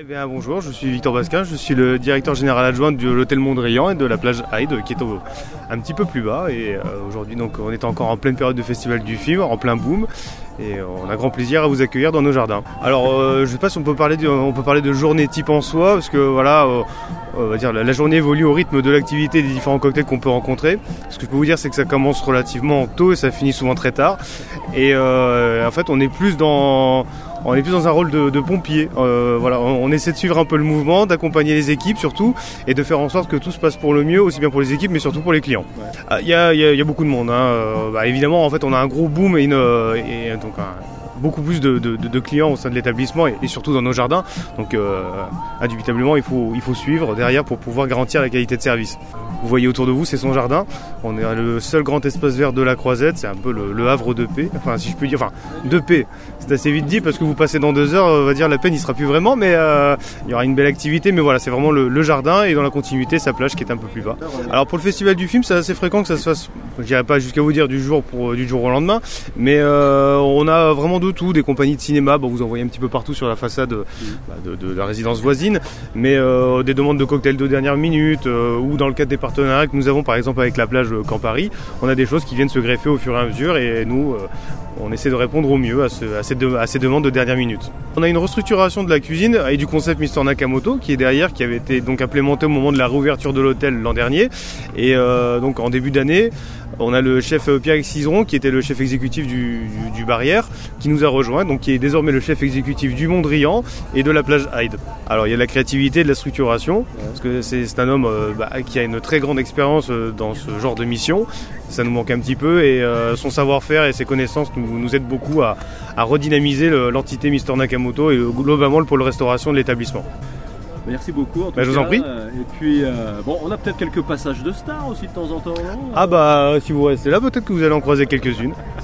Eh bien, bonjour, je suis Victor Basquin, je suis le directeur général adjoint de l'hôtel Mondrian et de la plage Hyde qui est un petit peu plus bas. Et aujourd'hui, donc, on est encore en pleine période de festival du film, en plein boom. Et on a grand plaisir à vous accueillir dans nos jardins. Alors, je ne sais pas si on peut parler de journée type en soi, parce que voilà, on va dire la journée évolue au rythme de l'activité des différents cocktails qu'on peut rencontrer. Ce que je peux vous dire, c'est que ça commence relativement tôt et ça finit souvent très tard. Et en fait, on est plus dans un rôle de pompier. Voilà, on essaie de suivre un peu le mouvement, d'accompagner les équipes surtout, et de faire en sorte que tout se passe pour le mieux, aussi bien pour les équipes, mais surtout pour les clients. Il y a beaucoup de monde. Évidemment, en fait, on a un gros boom et donc beaucoup plus de clients au sein de l'établissement et surtout dans nos jardins. Donc, indubitablement, il faut suivre derrière pour pouvoir garantir la qualité de service. Vous voyez autour de vous, c'est son jardin. On est le seul grand espace vert de la Croisette. C'est un peu le havre de paix. Enfin, si je puis dire, de paix. C'est assez vite dit parce que vous passez dans 2 heures, on va dire la peine, il sera plus vraiment, mais il y aura une belle activité. Mais voilà, c'est vraiment le jardin et dans la continuité, sa plage qui est un peu plus bas. Alors pour le festival du film, c'est assez fréquent que ça se fasse. Je dirais pas jusqu'à vous dire du jour au lendemain, mais on a vraiment de tout, des compagnies de cinéma. Vous en voyez un petit peu partout sur la façade de la résidence voisine, mais des demandes de cocktails de dernière minute ou dans le cadre des partenariats que nous avons par exemple avec la plage Camp Paris, on a des choses qui viennent se greffer au fur et à mesure et nous on essaie de répondre au mieux à ces demandes de dernière minute. On a une restructuration de la cuisine et du concept Mister Nakamoto qui est derrière, qui avait été donc implémenté au moment de la réouverture de l'hôtel l'an dernier et donc en début d'année on a le chef Pierre Cizeron qui était le chef exécutif du Barrière qui nous a rejoint, donc qui est désormais le chef exécutif du Mondrian et de la plage Hyde. Alors il y a de la créativité, de la structuration, parce que c'est un homme qui a une très grande expérience dans ce genre de mission. Ça nous manque un petit peu et son savoir-faire et ses connaissances nous aident beaucoup à redynamiser l'entité Mister Nakamoto et globalement le pôle restauration de l'établissement. Merci beaucoup en tout cas. Je vous en prie. Et puis, on a peut-être quelques passages de stars aussi de temps en temps. Si vous restez là, peut-être que vous allez en croiser quelques-unes.